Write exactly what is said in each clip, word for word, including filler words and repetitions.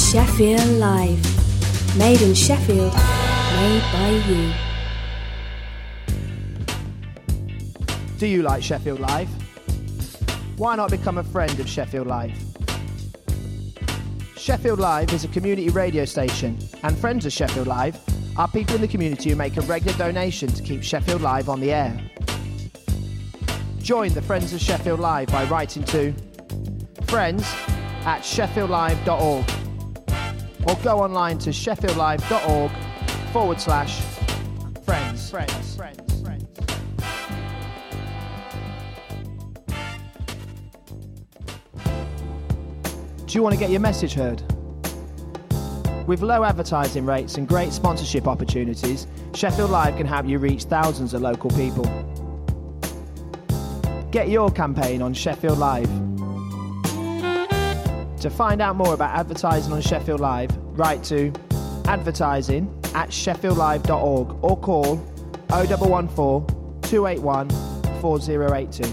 Sheffield Live. Made in Sheffield, made by you. Do you like Sheffield Live? Why not become a friend of Sheffield Live? Sheffield Live is a community radio station, and friends of Sheffield Live are people in the community who make a regular donation to keep Sheffield Live on the air. Join the Friends of Sheffield Live by writing to friends at sheffield live dot org or go online to sheffield live dot org forward slash friends. Friends. Friends. Friends. Do you want to get your message heard? With low advertising rates and great sponsorship opportunities, Sheffield Live can help you reach thousands of local people. Get your campaign on Sheffield Live. To find out more about advertising on Sheffield Live, write to advertising at sheffield live dot org or call oh one one four, two eight one, four oh eight two.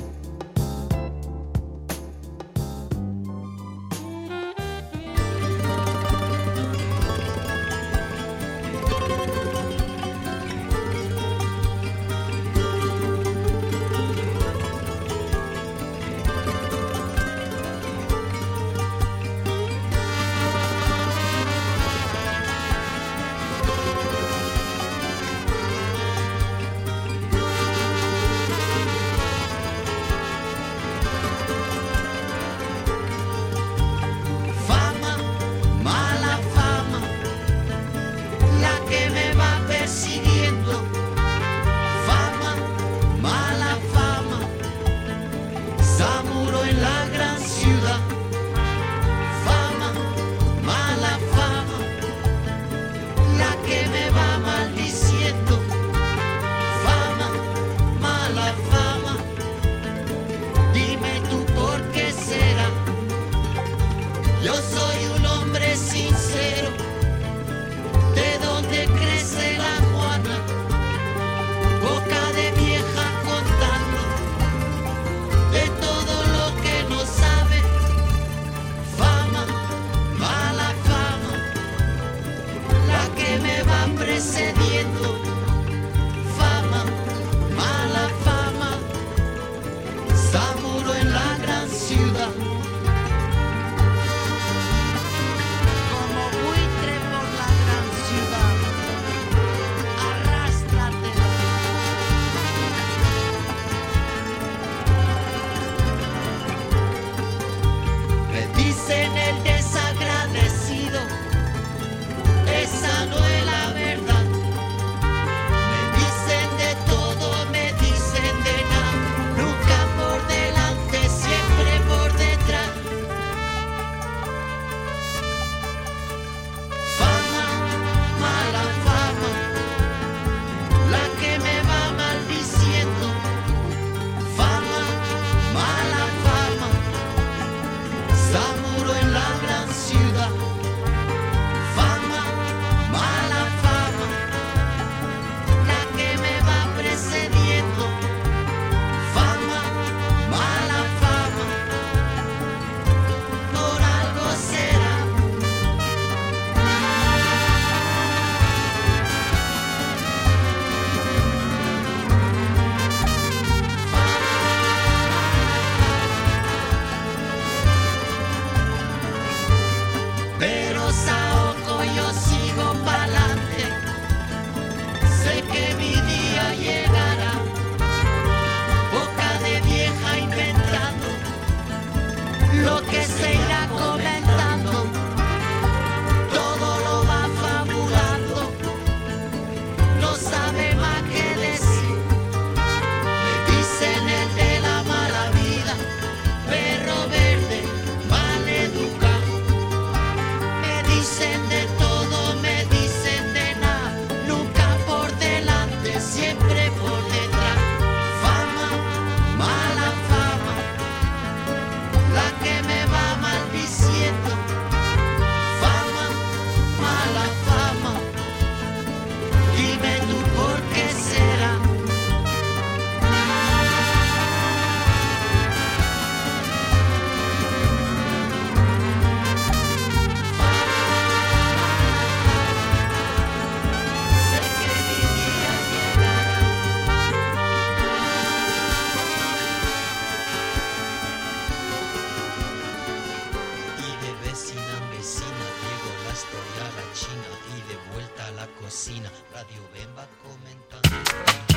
cocina, Radio Bemba commentando.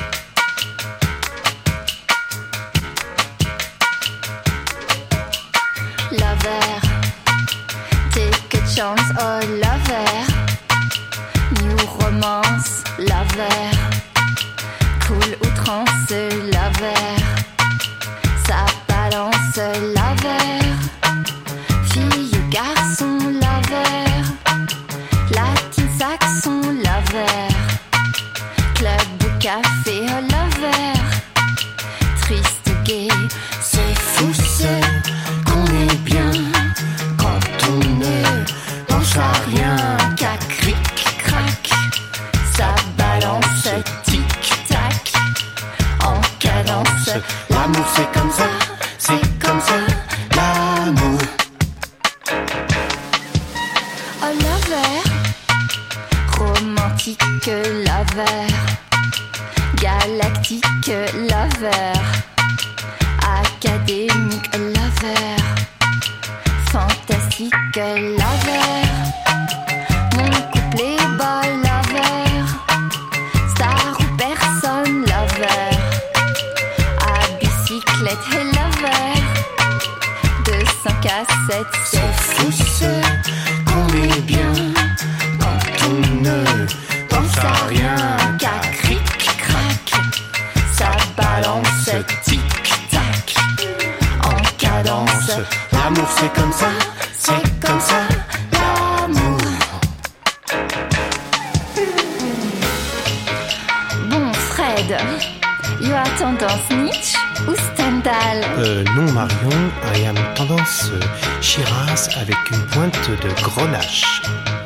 Lover, take a chance, oh lover. New romance, lover. Cool outrance, lover. Ça balance, lover. Fille ou garçon, lover. Latin saxon, lover. Club ou café, oh lover. Triste ou gay, c'est fou seul. On est bien quand on ne pense à rien qu'à cric-crac. Ça balance tic-tac en cadence. L'amour c'est comme ça, c'est comme ça, l'amour. Oh lover, romantique lover, galactique lover, académique lover, fantastique lover, mon couplet boy lover, star ou personne lover, à bicyclette et lover, deux cents cassettes, c'est fou ce qu'on est bien quand on ne pense à rien qu'à cric-crac, ça balance tic-tac en cadence. L'amour c'est comme ça, c'est comme ça, l'amour. Bon Fred, you as tendance Nietzsche ou Stendhal? Euh, non Marion, I am tendance euh, Shiraz avec une pointe de grenache.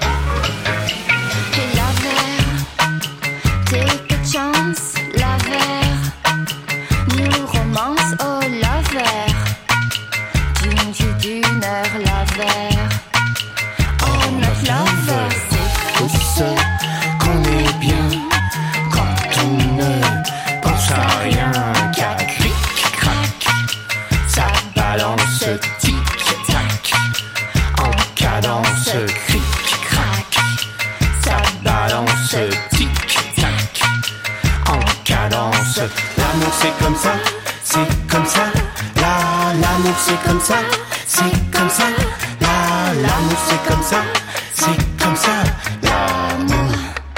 Hey lover, take a chance, lover. New romance, oh lover. D'une vie d'une heure, lover. Oh notre lover, c'est fou ce qu'on est bien quand on ne pense à rien qu'à cric-crac. Ça balance tic-tac en cadence, cric-crac. Ça balance tic-tac en cadence. L'amour c'est comme ça, c'est comme ça. La, l'amour c'est comme ça, c'est comme ça. La, l'amour c'est comme ça, c'est comme ça. L'amour.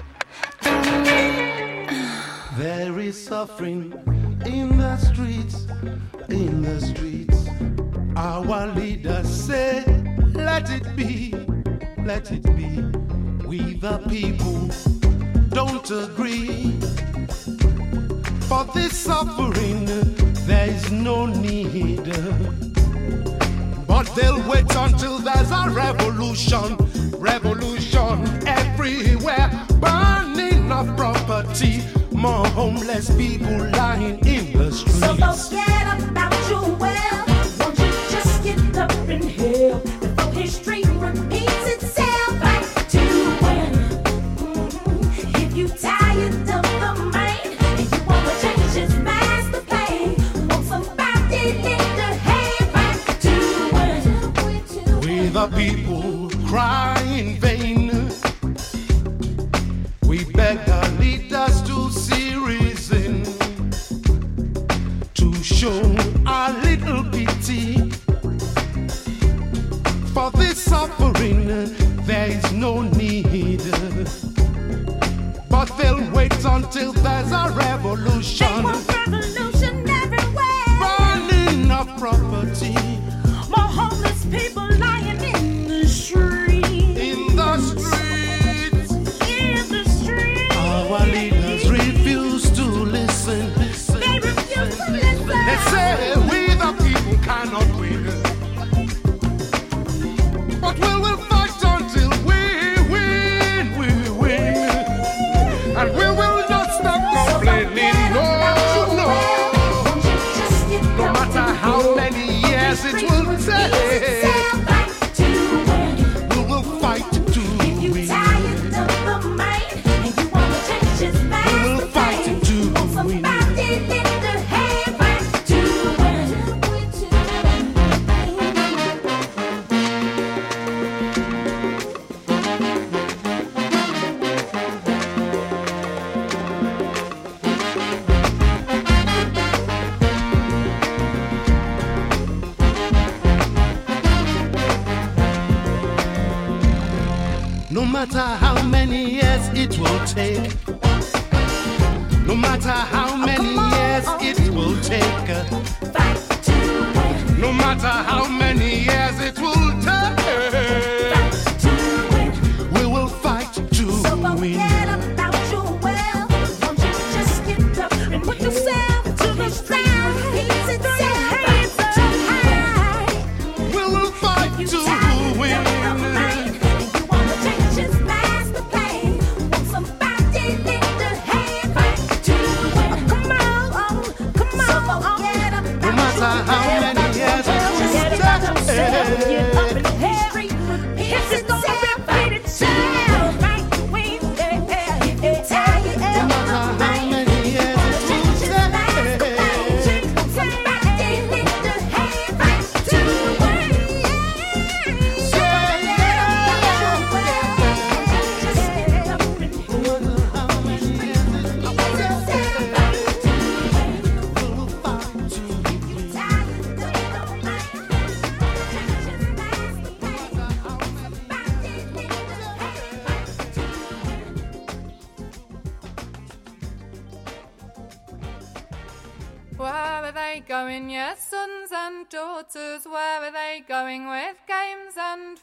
There is suffering in the streets, in the streets. Our leaders say, let it be, let it be. We the people don't agree. For this suffering, there is no need. But they'll wait until there's a revolution, revolution everywhere. Burning of property, more homeless people lying in the streets. So forget about your wealth. Won't you just get up and help before history repeats itself? Back to when, mm-hmm. If you tired of the man and you wanna change his master plan, want somebody lend a hand. Back to when we the people cry in vain. We beg our leaders to see reason, to show a little pity. For this suffering, there is no need. But they'll wait until there's a revolution. they want revolution everywhere. Burning of property More homeless people lying in the street. in the streets. In the street. Our leaders refuse to listen. They refuse to listen. They say we the people cannot win. But we will fight until we win, we win. And we will not stop complaining, no. No matter how many years it will take, no matter how many years it will take, no matter how many years it will take, we will fight to So win. forget about your wealth. Won't you just get up and put yourself to the side? He's itself too high. We will fight You to tired win. of the rain, and you wanna change his master plan. Want somebody lend a hand to win. Come on, come on. So forget about No matter how many years it will Forget take. about yourself. Get up and hurry. It's itself. Repeat itself. Right wing, yeah, yeah. If you tired No of matter the how rain, many years it will take. somebody lend a hand to win. So forget about your wealth. Just get up and No matter how many years it will it's itself. Right to win. we will fight to win. Tired of the rain, change his master plan. Somebody lend a hand to Where are they going, yes, sons and daughters? Where are they going with games and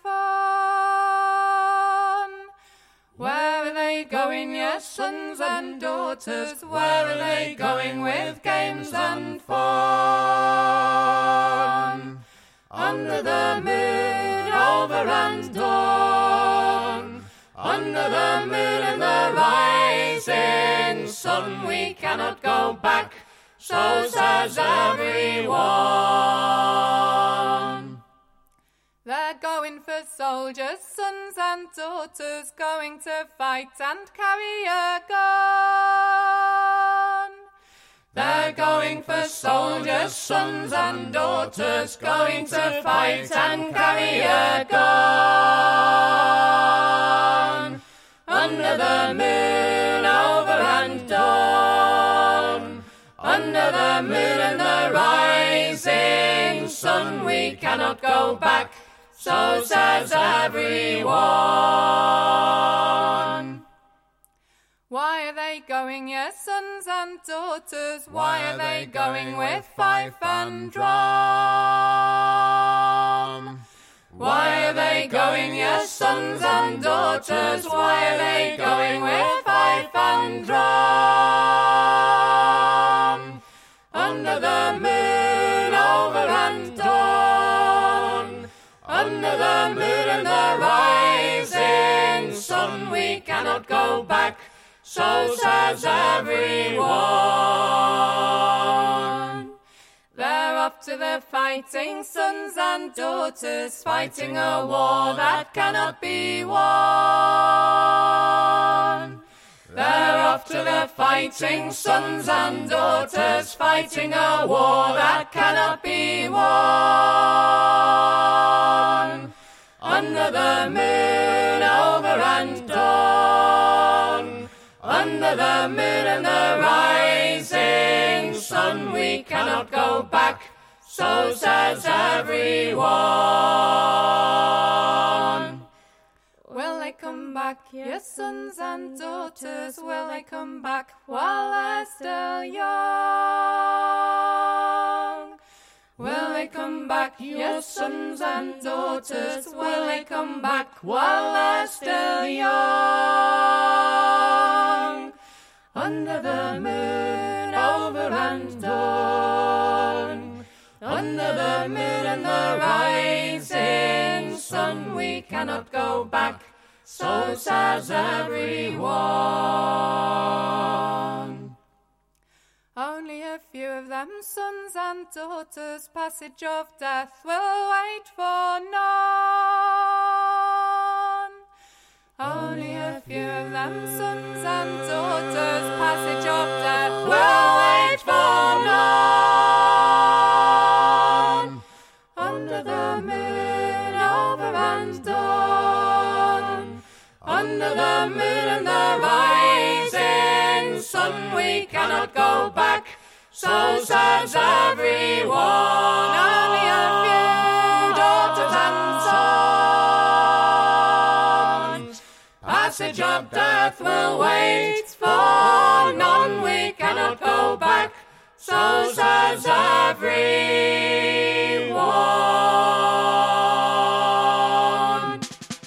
fun? Where are they going, yes, sons and daughters? Where are they going with games and fun? Under the moon, over and dawn. Under the moon and the rising sun, we cannot go back. So says everyone. They're going for soldiers, sons and daughters, going to fight and carry a gun. They're going for soldiers, sons and daughters, going to fight and carry a gun. Under the moon, over and dawn. Under the moon and the rising sun, we cannot go back, so says everyone. Why are they going, yes, sons and daughters? Why are they going with fife and drum? Why are they going, yes, sons and daughters? Why are they going with fife and drum? Under the moon, over and dawn. Under the moon and the rising sun, we cannot go back, so says everyone. They're off to the fighting, sons and daughters, fighting a war that cannot be won. They're off to the fighting, sons and daughters, fighting a war that cannot be won. Under the moon, over and dawn. Under the moon and the rising sun, we cannot go back, so says everyone. Will they come back, yes, sons and daughters? Will they come back while they're still young? Will they come back, yes, sons and daughters? Will they come back while they're still young? Under the moon, over and dawn. Under the moon and the rising sun, we cannot go back, so says everyone. Only a few of them, sons and daughters, passage of death will wait for none. Only a few of them, sons and daughters, passage of death will wait for none. Under the moon, over and dawn. Under the moon and the rising sun, we cannot go back, so says everyone. Only a few daughters and sons, passage of death will wait, for none we cannot go back, so says everyone.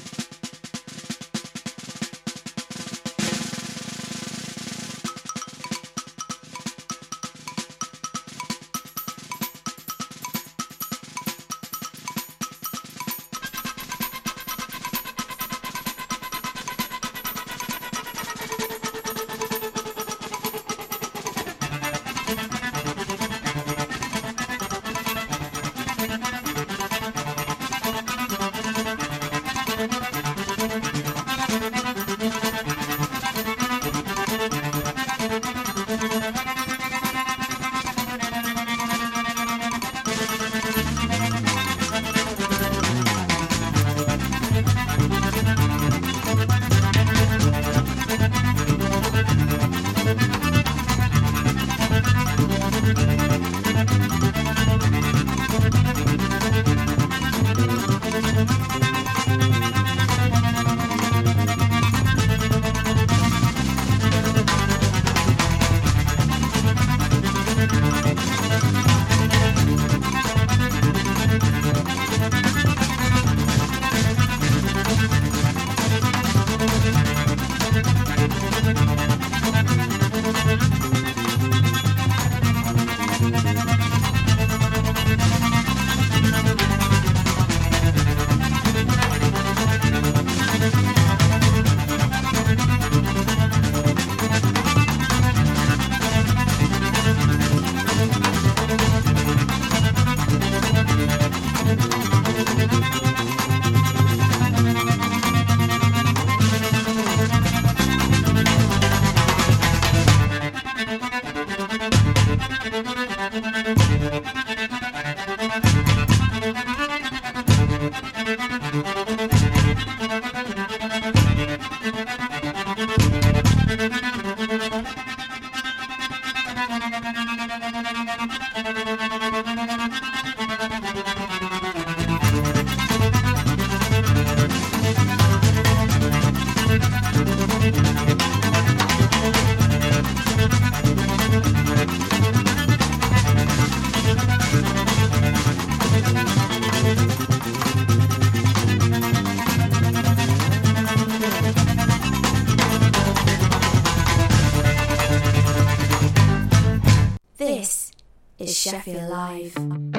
This is Sheffield Live.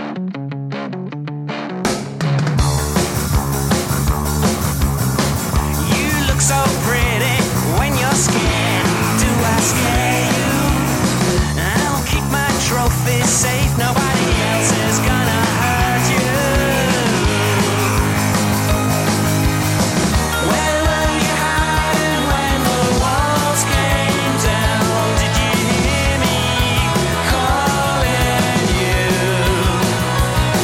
You look so pretty when you're scared. Do I scare you? I'll keep my trophies safe. Nobody else is gonna hurt you. Where were you hiding when the walls came down? Did you hear me calling you?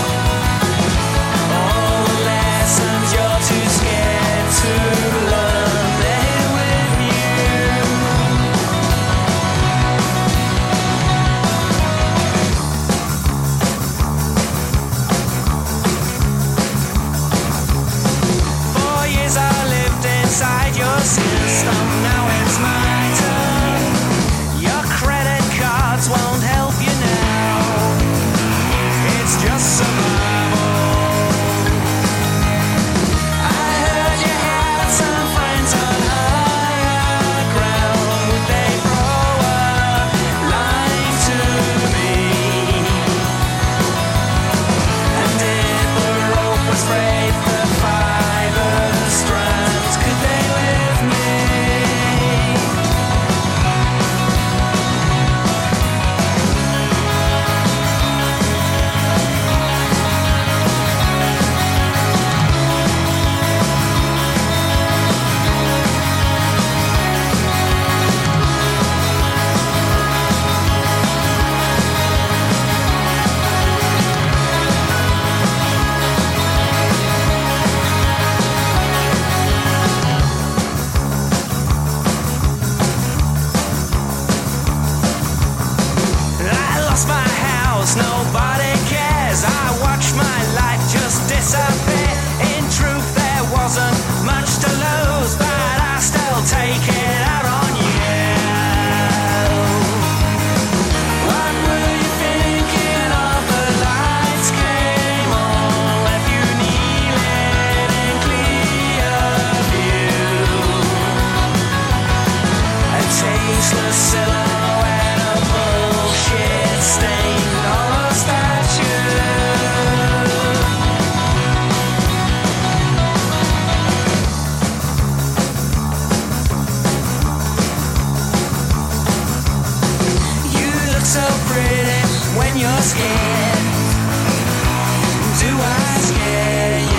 you're scared, do I scare you?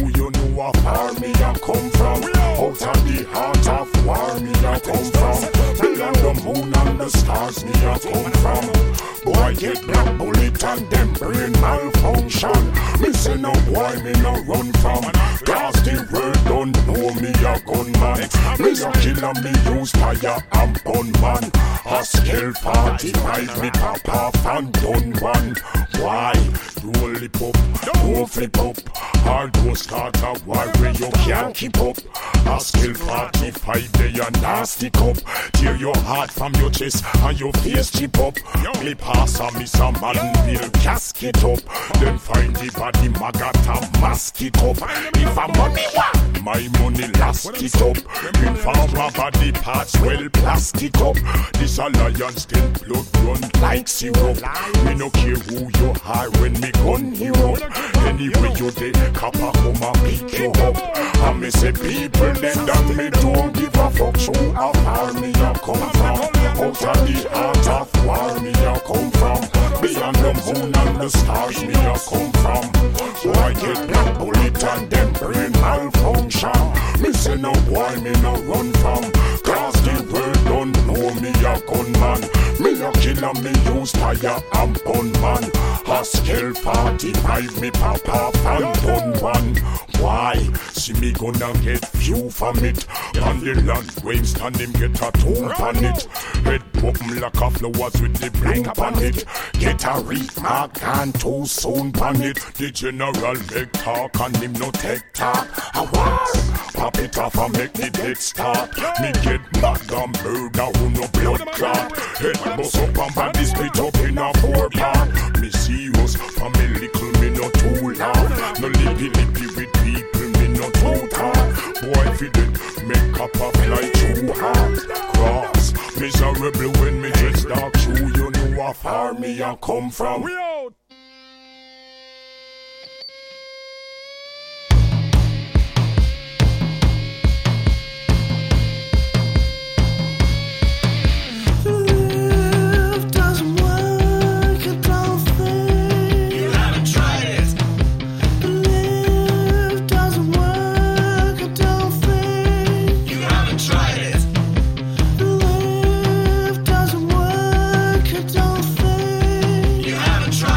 Out of the heart of war me I come from. Beyond the the moon and the stars me a come from. Boy get black bullet and them brain malfunction. Me say no boy me no run from. Cause the world don't know me a gunman. Me a killer me use fire and bun man. A scale forty-five me pop off and done one. Why? Roll it up, don't flip up. Hard go start a war where you can't keep up. A skill forty-five they a nasty cup. Tear your heart from your chest and your face chip up. Me pass a miss a man will casket up. Then find the body maggot and mask it up. If a money want, my money last it up. Inform a body parts well plastic up. This alliance then blood run like syrup. Me no care who you are when me gun you up. Anyway you dey, copper come and pick you up. And me say people then that me don't give a fuck. So how far me a come from? Out of the heart of war me a come from. Beyond the moon and the stars me a come from. So I get black bullet and them brain malfunction. Me say no boy me no run from. Cause the world don't know me a gunman. Me a killer me use fire and bun man. A scale forty-five me pop off and done one. Why? See me gonna get few from it. On the land waves and him get a tomb on it. Head open like a flowers with the bloom on it. Get a remark and too soon on it. The general make talk and him no take talk. A what? Pop it off and make the dead start. Me get mad and murder who no blood clot. Head bust up and body split up in a four part. Me serious from me little me no too loud. No lippy lippy with people me no too tough. Boy if you did make up a fly too hard. Cross miserable when me just dark shoe. You know how far me I come from. We out. Try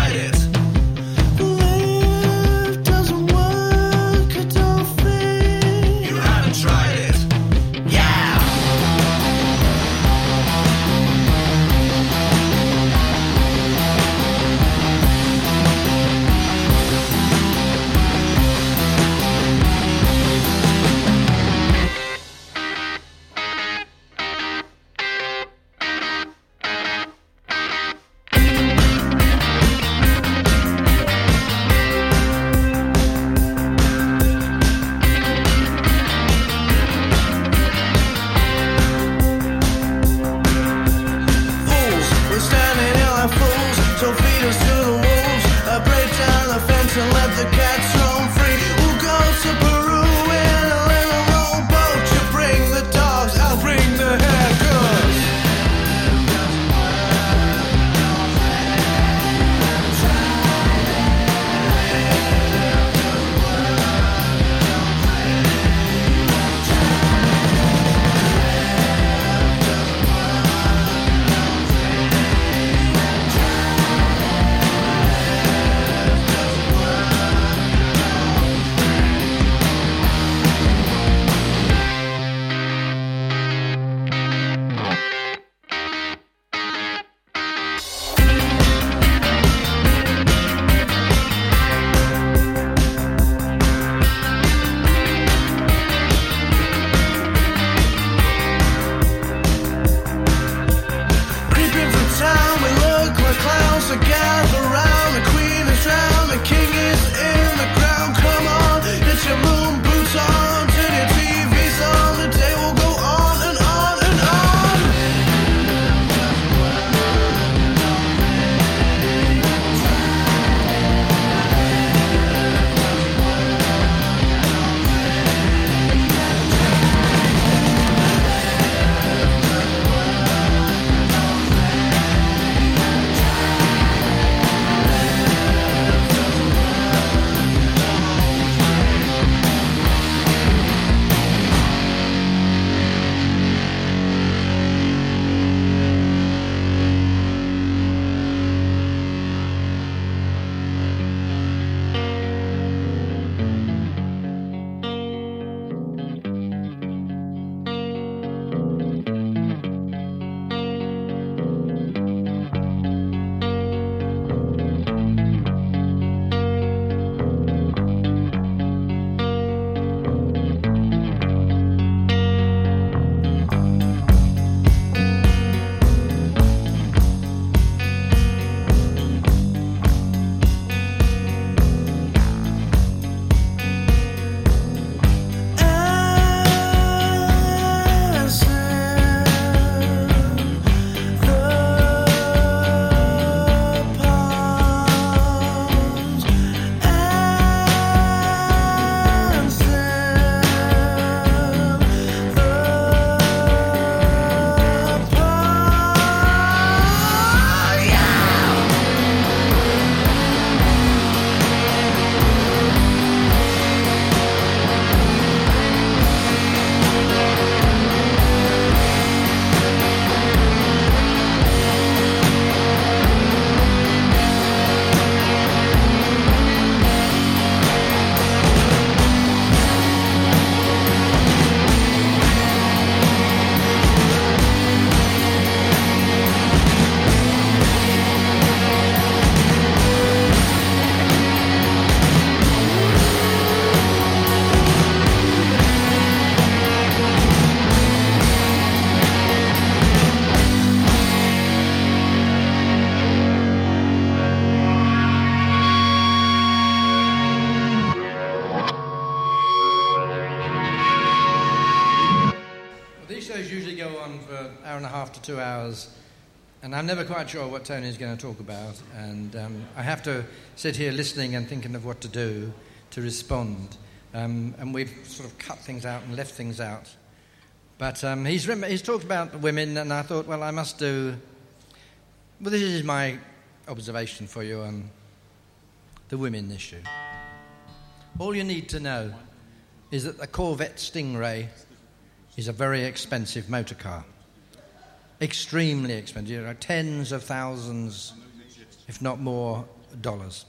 shows usually go on for an hour and a half to two hours, and I'm never quite sure what Tony's going to talk about, and um, I have to sit here listening and thinking of what to do to respond. Um, and we've sort of cut things out and left things out. But um, he's, rem- he's talked about the women, and I thought, well, I must do... Well, this is my observation for you on the women issue. All you need to know is that the Corvette Stingray is a very expensive motor car. Extremely expensive, you know, tens of thousands, if not more, dollars.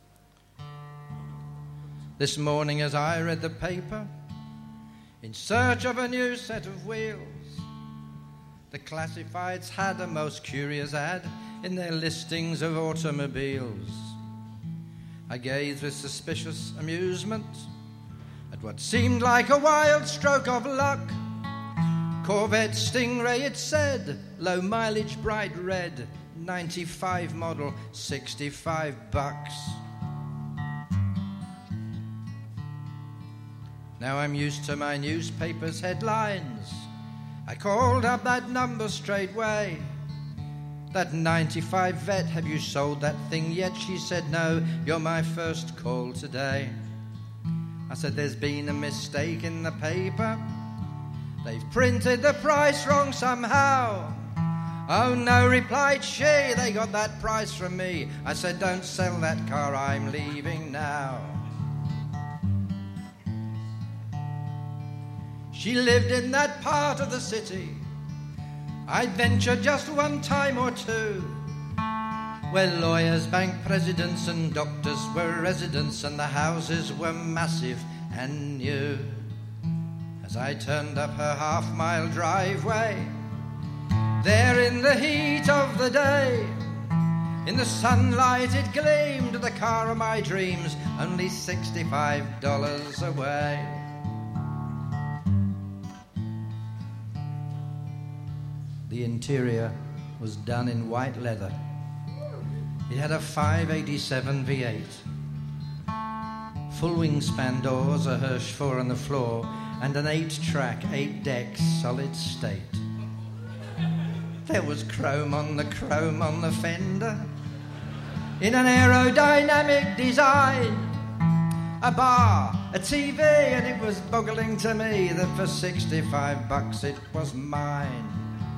This morning as I read the paper, in search of a new set of wheels, the classifieds had a most curious ad in their listings of automobiles. I gazed with suspicious amusement at what seemed like a wild stroke of luck. Corvette Stingray, it said, low mileage, bright red, ninety-five model, sixty-five bucks. Now I'm used to my newspaper's headlines. I called up that number straightway. That ninety-five vet, have you sold that thing yet? She said, no, you're my first call today. I said, there's been a mistake in the paper. They've printed the price wrong somehow. Oh no, replied she, they got that price from me. I said, don't sell that car, I'm leaving now. She lived in that part of the city I'd venture just one time or two, where lawyers, bank presidents and doctors were residents, and the houses were massive and new. As I turned up her half-mile driveway, there in the heat of the day, in the sunlight it gleamed, the car of my dreams, only sixty-five dollars away. The interior was done in white leather. It had a five eighty-seven V eight. Full wingspan doors, a Hirsch four on the floor, and an eight-track, eight-deck, solid state. There was chrome on the chrome on the fender, in an aerodynamic design. A bar, a T V, and it was boggling to me that for sixty-five bucks it was mine.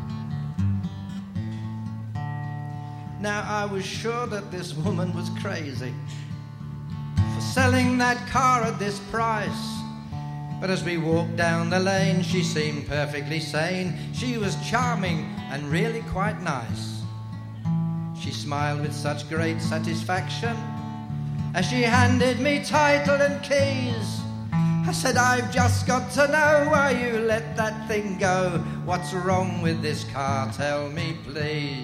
Now I was sure that this woman was crazy for selling that car at this price. But as we walked down the lane, she seemed perfectly sane. She was charming and really quite nice. She smiled with such great satisfaction as she handed me title and keys. I said, I've just got to know why you let that thing go. What's wrong with this car? Tell me, please.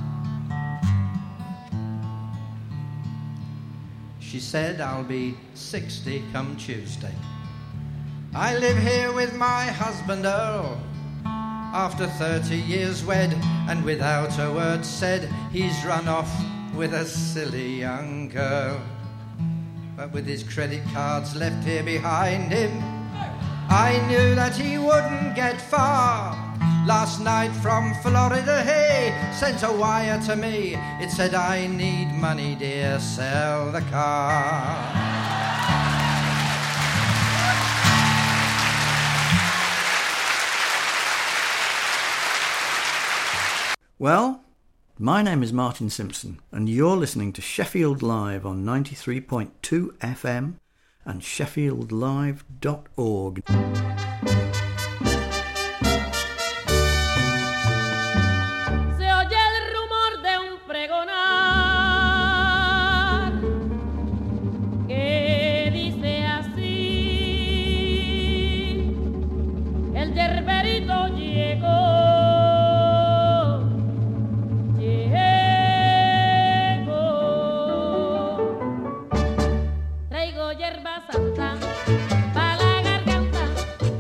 She said, I'll be sixty come Tuesday. I live here with my husband Earl. After thirty years wed, and without a word said, he's run off with a silly young girl. But with his credit cards left here behind him, I knew that he wouldn't get far. Last night from Florida he sent a wire to me. It said, I need money, dear, sell the car. Well, my name is Martin Simpson, and you're listening to Sheffield Live on ninety-three point two F M and sheffield live dot org. Traigo hierba santa pa' la garganta.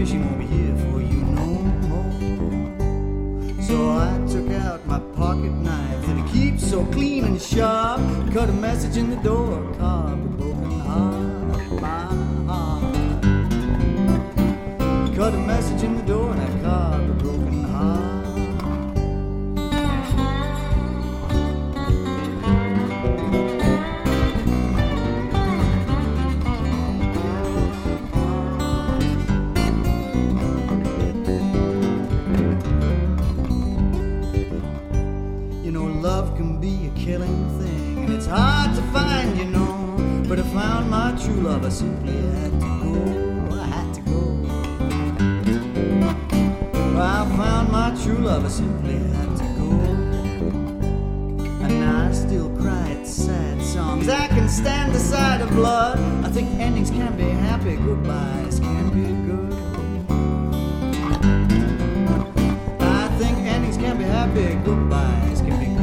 she won't be here for you no more. So I took out my pocket knife that it keeps so clean and sharp, cut a message in the door, carved a broken heart, my heart. Cut a message in the door and I carved a broken heart. Love can be a killing thing, and it's hard to find, you know. But I found my true love, I simply had to go, I had to go. I found my true love, I simply had to go. And I still cry at sad songs, I can stand the sight of blood. I think endings can be happy, goodbyes can be good. I think endings can be happy, goodbyes can be good.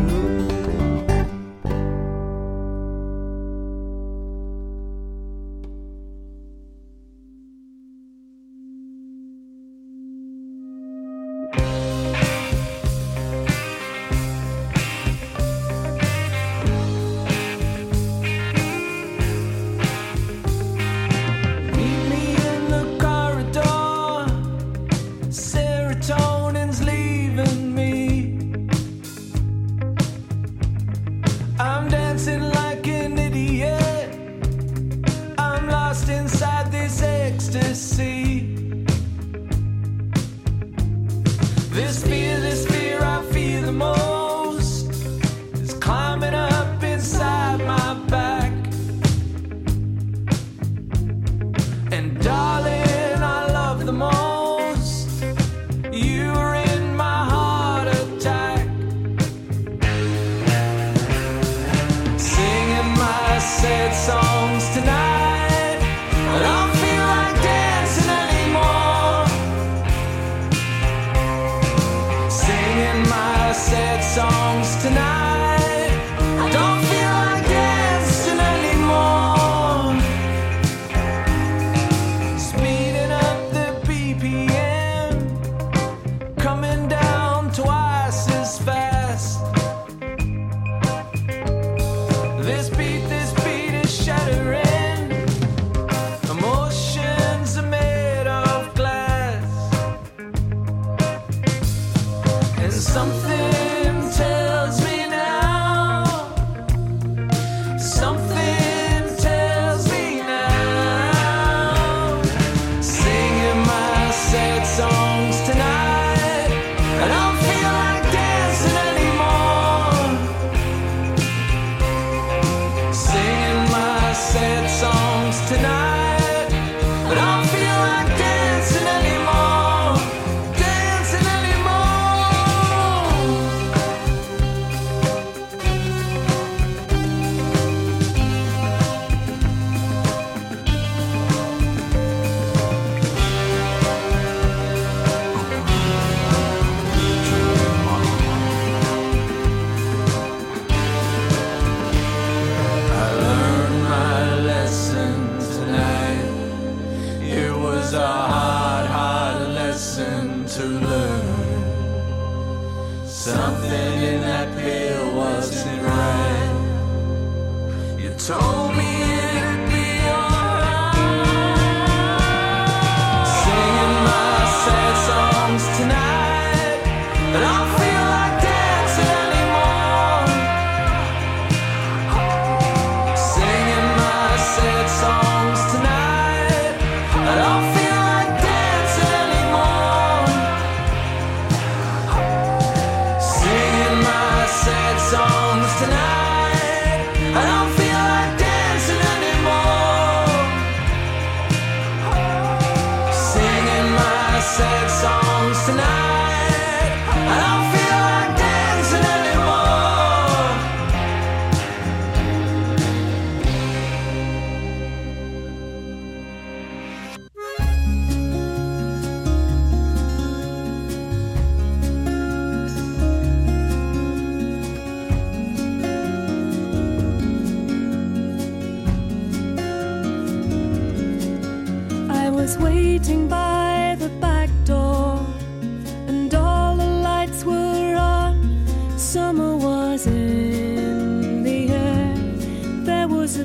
was waiting by the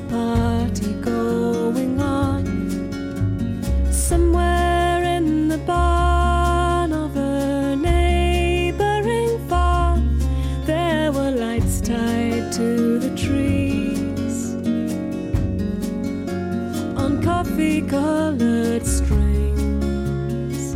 party going on. Somewhere in the barn of a neighboring farm, there were lights tied to the trees on coffee-colored strings.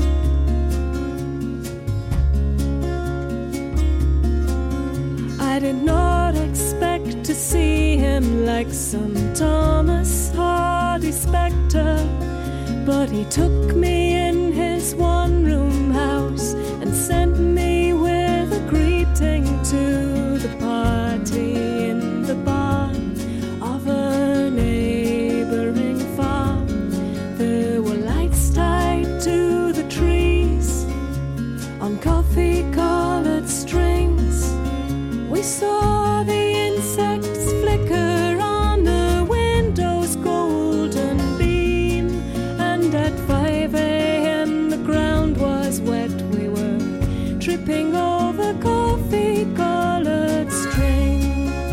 I did not expect to see him like some Thomas Hardy spectre, but he took me in his one-room house and sent me with a greeting to the party in the barn of a neighboring farm. There were lights tied to the trees on coffee-colored strings. We saw the insects flicker on the window's golden beam, and at five a.m. the ground was wet. We were tripping over coffee-colored strings.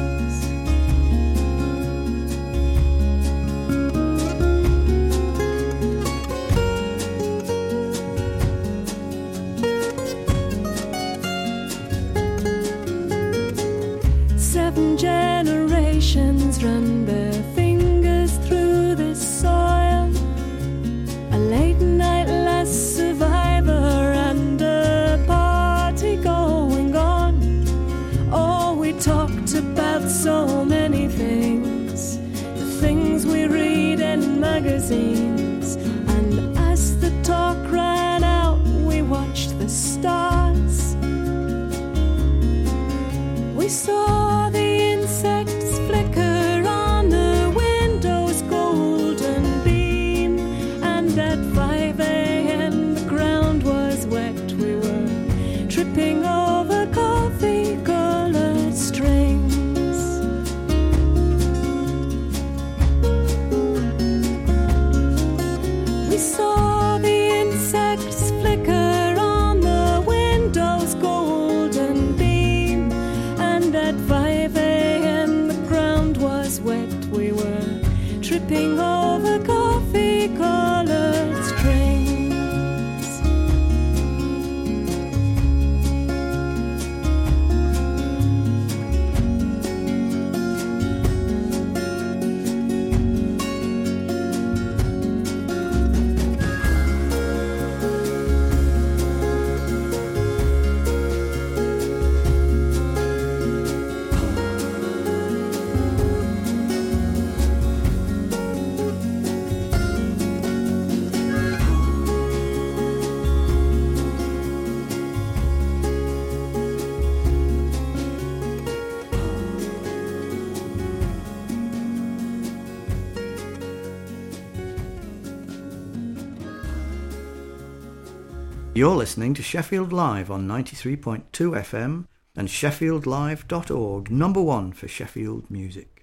Seven generations run their fingers through this soil. A late night last survivor and a party going on. Oh, we talked about so many things, the things we read in magazines. And as the talk ran out, we watched the stars. We saw the insects flicker on the window's golden beam, and at five a.m. the ground was wet. We were tripping over coffee-colored strings. We saw the insects flicker on the window's golden beam, and at five a.m. the ground was wet. We were tripping over coffee-colored strings. You're listening to Sheffield Live on ninety-three point two F M and sheffield live dot org, number one for Sheffield music.